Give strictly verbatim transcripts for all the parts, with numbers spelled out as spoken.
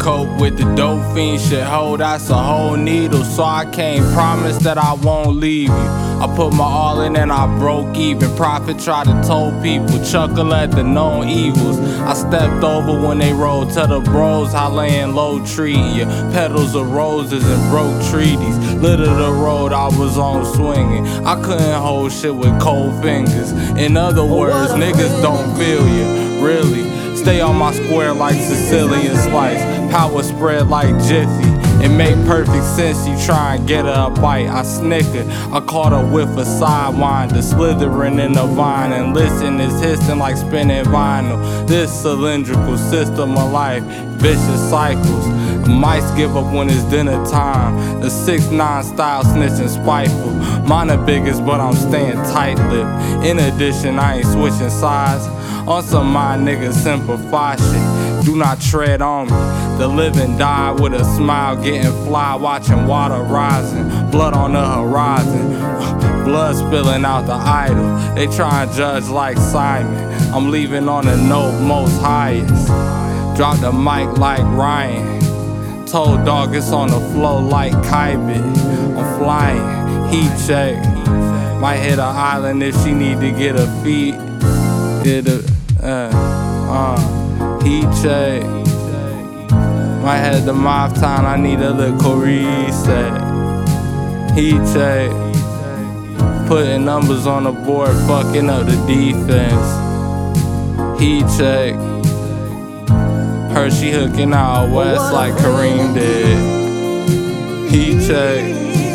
cope with the dope fiend shit, ho, that's a whole needle. So I can't promise that I won't leave you. I put my all in and I broke even. Prophet tried to told people, chuckle at the known evils. I stepped over when they rolled to the bros, how laying low treat ya. Petals of roses and broke treaties. Lit of the road I was on swinging. I couldn't hold shit with cold fingers. In other words, niggas don't feel ya, really. Stay on my square like Sicilian slice. Power spread like Jiffy. It made perfect sense, you try and get her a bite. I snickered, I caught her with a sidewinder, slithering in the vine. And listen, it's hissing like spinning vinyl. This cylindrical system of life, vicious cycles. Mice give up when it's dinner time. The six nine style snitching spiteful. Mine the biggest, but I'm staying tight-lipped. In addition, I ain't switching sides. On some my niggas simplify shit. Do not tread on me. The living die with a smile, getting fly, watching water rising. Blood on the horizon, blood spilling out the idol. They try and judge like Simon. I'm leaving on a note most highest. Drop the mic like Ryan. Told dog it's on the flow like Kybit. I'm flying, heat check. Might hit an island if she need to get her feet. Get a, uh, uh, heat check. Might head to Mob Town, I need a little reset. Heat check. Putting numbers on the board, fucking up the defense. Heat check. Her she hooking out west like Kareem did. Heat check.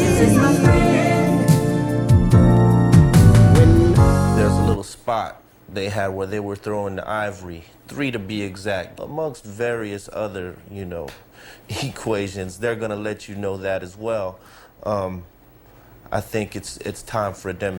There's a little spot they had where they were throwing the ivory, three to be exact, amongst various other, you know, equations. They're gonna let you know that as well. Um, I think it's it's time for a demonstration.